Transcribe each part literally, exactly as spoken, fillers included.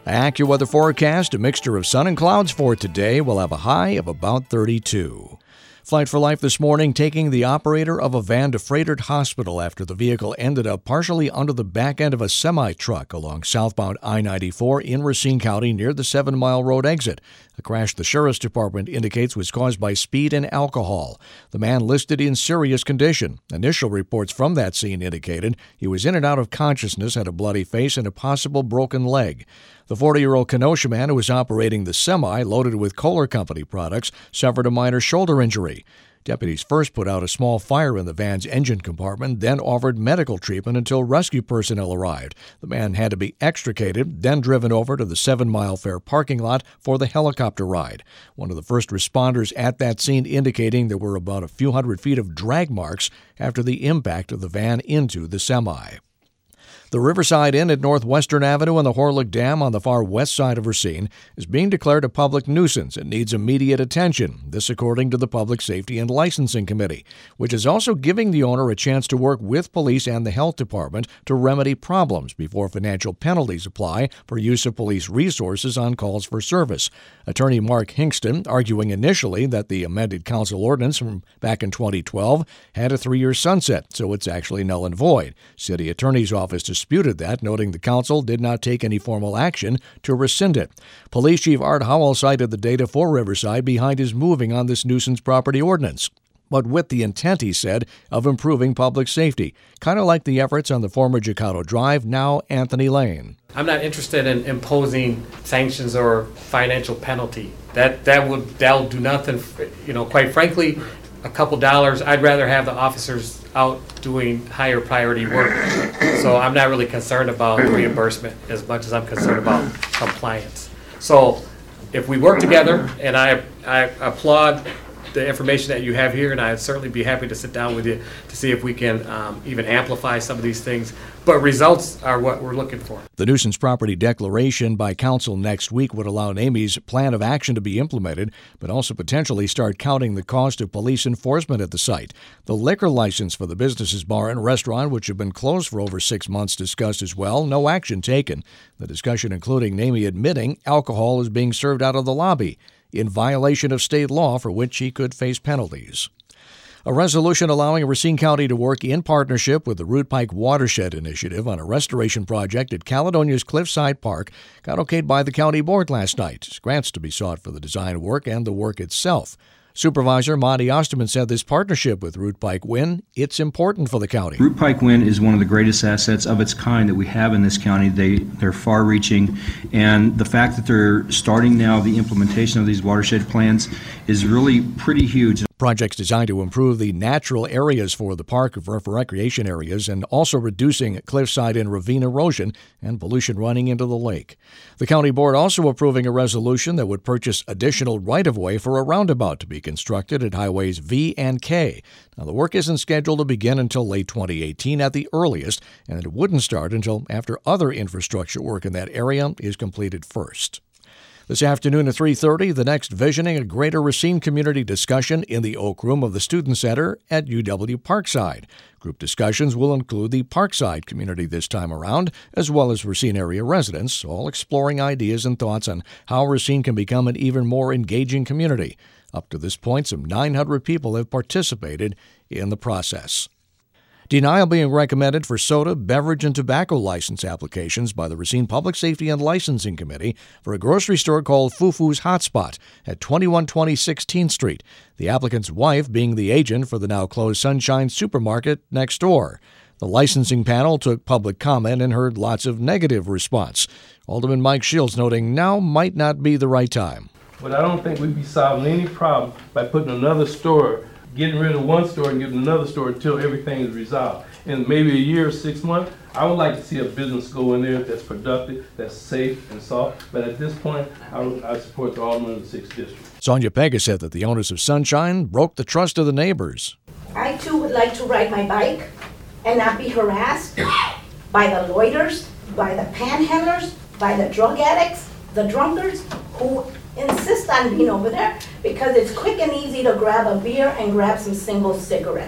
AccuWeather forecast, a mixture of sun and clouds for today. We'll have a high of about thirty-two. Flight for Life this morning taking the operator of a van to Froedtert Hospital after the vehicle ended up partially under the back end of a semi-truck along southbound I ninety-four in Racine County near the Seven Mile Road exit. The crash, the Sheriff's Department indicates, was caused by speed and alcohol. The man listed in serious condition. Initial reports from that scene indicated he was in and out of consciousness, had a bloody face, and a possible broken leg. The forty-year-old Kenosha man who was operating the semi, loaded with Kohler Company products, suffered a minor shoulder injury. Deputies first put out a small fire in the van's engine compartment, then offered medical treatment until rescue personnel arrived. The man had to be extricated, then driven over to the Seven Mile Fair parking lot for the helicopter ride. One of the first responders at that scene indicating there were about a few hundred feet of drag marks after the impact of the van into the semi. The Riverside Inn at Northwestern Avenue and the Horlick Dam on the far west side of Racine is being declared a public nuisance and needs immediate attention. This according to the Public Safety and Licensing Committee, which is also giving the owner a chance to work with police and the health department to remedy problems before financial penalties apply for use of police resources on calls for service. Attorney Mark Hinkston arguing initially that the amended council ordinance from back in twenty twelve had a three-year sunset, so it's actually null and void. City Attorney's Office disputed that, noting the council did not take any formal action to rescind it. Police Chief Art Howell cited the data for Riverside behind his moving on this nuisance property ordinance, but with the intent, he said, of improving public safety, kind of like the efforts on the former Jacato Drive, now Anthony Lane. I'm not interested in imposing sanctions or financial penalty. That that would that'll do nothing. You know, quite frankly, a couple dollars. I'd rather have the officers out doing higher priority work. So I'm not really concerned about reimbursement as much as I'm concerned about compliance. So if we work together, and I I applaud the information that you have here, and I'd certainly be happy to sit down with you to see if we can um, even amplify some of these things. But results are what we're looking for. The nuisance property declaration by council next week would allow NAMI's plan of action to be implemented, but also potentially start counting the cost of police enforcement at the site. The liquor license for the business's bar and restaurant, which have been closed for over six months, discussed as well. No action taken. The discussion including NAMI admitting alcohol is being served out of the lobby, in violation of state law for which he could face penalties. A resolution allowing Racine County to work in partnership with the Root Pike Watershed Initiative on a restoration project at Caledonia's Cliffside Park got okayed by the county board last night. Grants to be sought for the design work and the work itself. Supervisor Monty Osterman said this partnership with Root Pike Wind, it's important for the county. Root Pike Wind is one of the greatest assets of its kind that we have in this county. They, they're far-reaching, and the fact that they're starting now the implementation of these watershed plans is really pretty huge. Projects designed to improve the natural areas for the park for recreation areas and also reducing cliffside and ravine erosion and pollution running into the lake. The county board also approving a resolution that would purchase additional right-of-way for a roundabout to be constructed at highways V and K. Now, the work isn't scheduled to begin until late twenty eighteen at the earliest, and it wouldn't start until after other infrastructure work in that area is completed first. This afternoon at three thirty, the next Visioning a Greater Racine Community discussion in the Oak Room of the Student Center at U W Parkside. Group discussions will include the Parkside community this time around, as well as Racine area residents, all exploring ideas and thoughts on how Racine can become an even more engaging community. Up to this point, some nine hundred people have participated in the process. Denial being recommended for soda, beverage, and tobacco license applications by the Racine Public Safety and Licensing Committee for a grocery store called Fufu's Hotspot at twenty-one twenty sixteenth Street, the applicant's wife being the agent for the now-closed Sunshine Supermarket next door. The licensing panel took public comment and heard lots of negative response. Alderman Mike Shields noting now might not be the right time. But I don't think we'd be solving any problem by putting another store, getting rid of one store and getting another store until everything is resolved. In maybe a year or six months, I would like to see a business go in there that's productive, that's safe and soft. But at this point, I, I support the Alderman of the sixth District. Sonia Pega said that the owners of Sunshine broke the trust of the neighbors. I too would like to ride my bike and not be harassed by the loiters, by the panhandlers, by the drug addicts, the drunkards who insist on being over there because it's quick and easy to grab a beer and grab some single cigarette.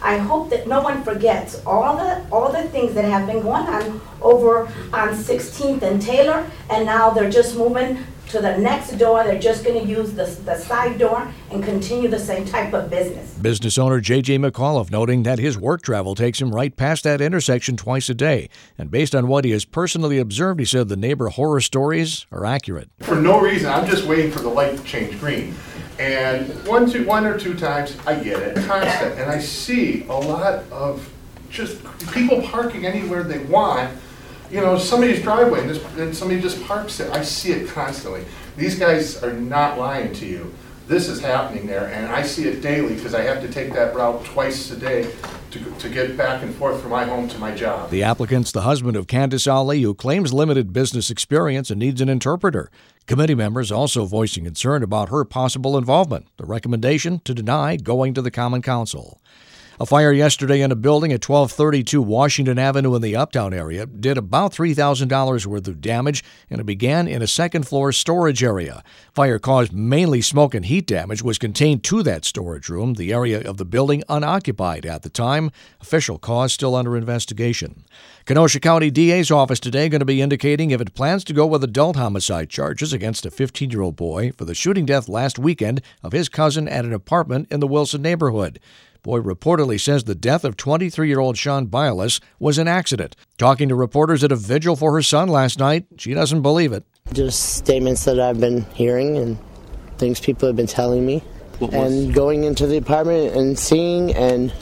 I hope that no one forgets all the, all the things that have been going on over on sixteenth and Taylor, and now they're just moving to the next door. They're just going to use the, the side door and continue the same type of business. Business owner J J McAuliffe noting that his work travel takes him right past that intersection twice a day. And based on what he has personally observed, he said the neighbor horror stories are accurate. For no reason, I'm just waiting for the light to change green. And one, two, one or two times, I get it, constant. And I see a lot of just people parking anywhere they want. You know, somebody's driveway, and, this, and somebody just parks it. I see it constantly. These guys are not lying to you. This is happening there, and I see it daily because I have to take that route twice a day to, to get back and forth from my home to my job. The applicant's the husband of Candace Ali, who claims limited business experience and needs an interpreter. Committee members also voicing concern about her possible involvement. The recommendation to deny going to the Common Council. A fire yesterday in a building at twelve thirty-two Washington Avenue in the Uptown area did about three thousand dollars worth of damage, and it began in a second-floor storage area. Fire caused mainly smoke and heat damage, was contained to that storage room, the area of the building unoccupied at the time. Official cause still under investigation. Kenosha County D A's office today going to be indicating if it plans to go with adult homicide charges against a fifteen-year-old boy for the shooting death last weekend of his cousin at an apartment in the Wilson neighborhood. Boy reportedly says the death of twenty-three-year-old Sean Bialis was an accident. Talking to reporters at a vigil for her son last night, she doesn't believe it. Just statements that I've been hearing and things people have been telling me. And going into the apartment and seeing and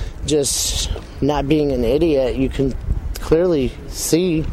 just not being an idiot, you can clearly see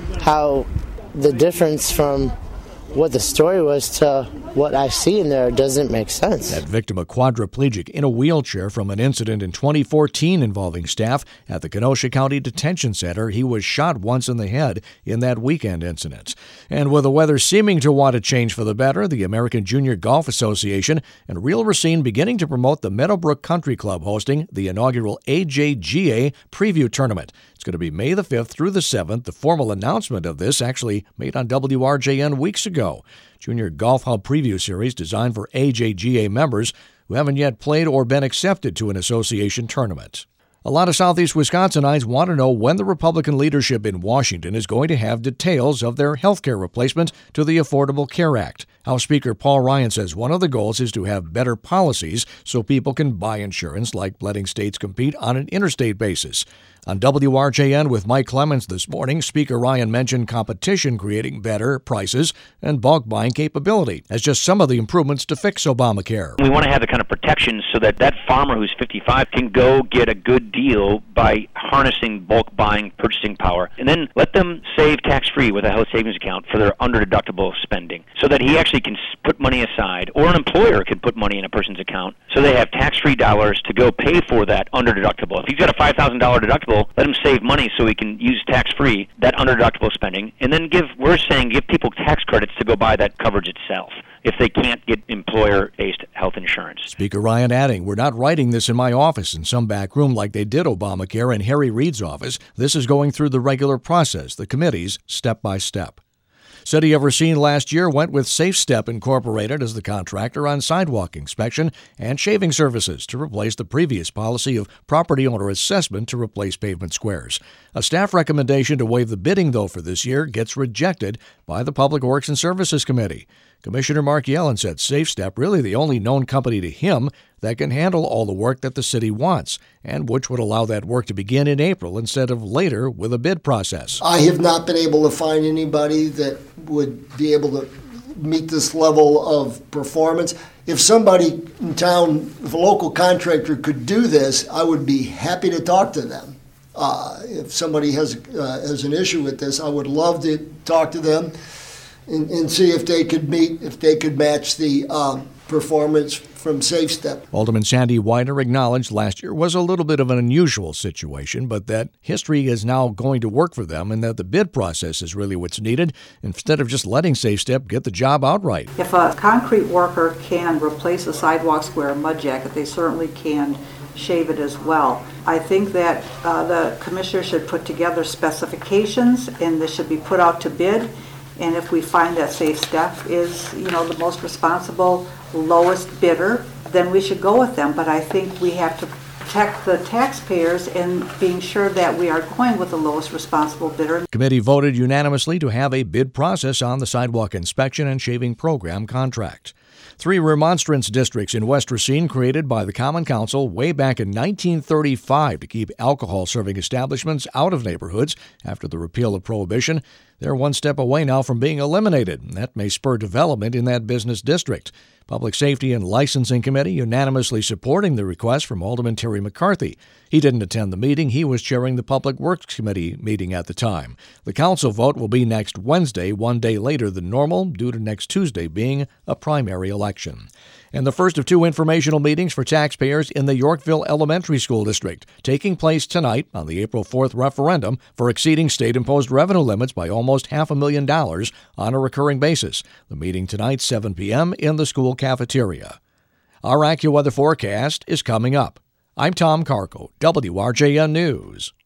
how the difference from what the story was to what I see in there doesn't make sense. That victim, a quadriplegic in a wheelchair from an incident in twenty fourteen involving staff at the Kenosha County Detention Center. He was shot once in the head in that weekend incident. And with the weather seeming to want to change for the better, the American Junior Golf Association and Real Racine beginning to promote the Meadowbrook Country Club hosting the inaugural A J G A Preview Tournament. It's going to be May the fifth through the seventh. The formal announcement of this actually made on W R J N weeks ago. Junior Golf Hub Preview Series designed for A J G A members who haven't yet played or been accepted to an association tournament. A lot of Southeast Wisconsinites want to know when the Republican leadership in Washington is going to have details of their health care replacement to the Affordable Care Act. House Speaker Paul Ryan says one of the goals is to have better policies so people can buy insurance, like letting states compete on an interstate basis. On W R J N with Mike Clemens this morning, Speaker Ryan mentioned competition creating better prices and bulk buying capability as just some of the improvements to fix Obamacare. We want to have the kind of protections so that that farmer who's fifty-five can go get a good deal by harnessing bulk buying purchasing power, and then let them save tax-free with a health savings account for their under-deductible spending so that he actually can put money aside, or an employer can put money in a person's account so they have tax-free dollars to go pay for that under-deductible. If he's got a five thousand dollars deductible, let him save money so he can use tax-free that under-deductible spending, and then give, we're saying, give people tax credits to go buy that coverage itself if they can't get employer-based health insurance. Speaker Ryan adding, we're not writing this in my office in some back room like they did Obamacare in Harry Reid's office. This is going through the regular process, the committees, step by step. City of Racine last year went with Safe Step Incorporated as the contractor on sidewalk inspection and shaving services to replace the previous policy of property owner assessment to replace pavement squares. A staff recommendation to waive the bidding, though, for this year gets rejected by the Public Works and Services Committee. Commissioner Mark Yellen said Safe Step, really the only known company to him that can handle all the work that the city wants, and which would allow that work to begin in April instead of later with a bid process. I have not been able to find anybody that would be able to meet this level of performance. If somebody in town, if a local contractor could do this, I would be happy to talk to them. Uh, if somebody has, uh, has an issue with this, I would love to talk to them and, and see if they could meet, if they could match the uh, performance from Safe Step. Alderman Sandy Widener acknowledged last year was a little bit of an unusual situation, but that history is now going to work for them and that the bid process is really what's needed instead of just letting Safe Step get the job outright. If a concrete worker can replace a sidewalk square mud jacket, they certainly can shave it as well. I think that uh, the commissioner should put together specifications and this should be put out to bid. And if we find that Safe Step is, you know, the most responsible, lowest bidder, then we should go with them. But I think we have to protect the taxpayers and being sure that we are going with the lowest responsible bidder. Committee voted unanimously to have a bid process on the sidewalk inspection and shaving program contract. Three remonstrance districts in West Racine created by the Common Council way back in nineteen thirty-five to keep alcohol-serving establishments out of neighborhoods after the repeal of Prohibition. They're one step away now from being eliminated, and that may spur development in that business district. Public Safety and Licensing Committee unanimously supporting the request from Alderman Terry McCarthy. He didn't attend the meeting. He was chairing the Public Works Committee meeting at the time. The council vote will be next Wednesday, one day later than normal, due to next Tuesday being a primary election. And the first of two informational meetings for taxpayers in the Yorkville Elementary School District, taking place tonight on the April fourth referendum for exceeding state-imposed revenue limits by almost half a million dollars on a recurring basis. The meeting tonight, seven p.m. in the school cafeteria. Our AccuWeather forecast is coming up. I'm Tom Carco, W R J N News.